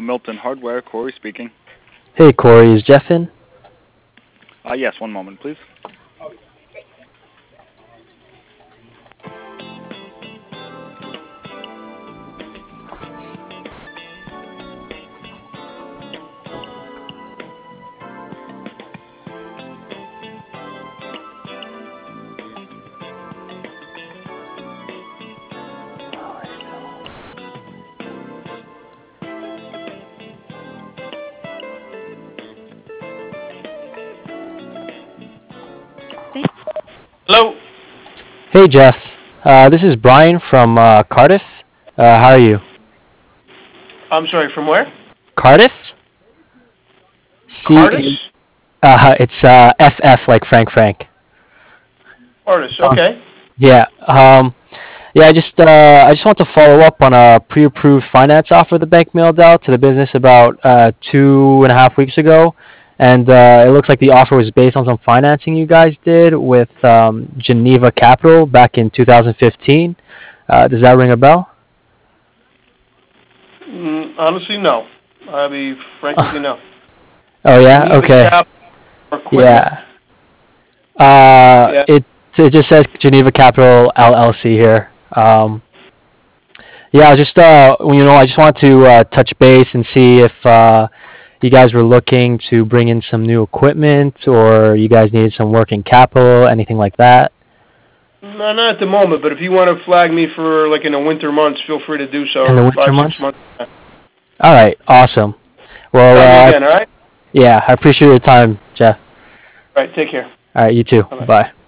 Milton Hardware. Corey speaking. Hey Corey, is Jeff in? Yes, one moment, please. Hello. Hey Jeff, this is Brian from Cardiff. How are you? I'm sorry, from where? Cardiff? Cardis? It's FF like Frank. Artist, okay. Yeah. Yeah. I just want to follow up on a pre-approved finance offer the bank mailed out to the business about 2.5 weeks ago, and it looks like the offer was based on some financing you guys did with Geneva Capital back in 2015. Does that ring a bell? Honestly, no. I'll be frank with you, no. Oh yeah. Geneva Okay. Cap or equipment. Yeah. Yeah. It just says Geneva Capital LLC here. Yeah, I just want to touch base and see if you guys were looking to bring in some new equipment or you guys needed some working capital, anything like that. No, not at the moment, but if you want to flag me for like in the winter months, feel free to do so. In the Or winter 5, 6 months? months. All right, awesome. Tell me Well, again, all right? yeah, I appreciate your time, Jeff. All right, take care. All right, you too. Bye-bye. Bye.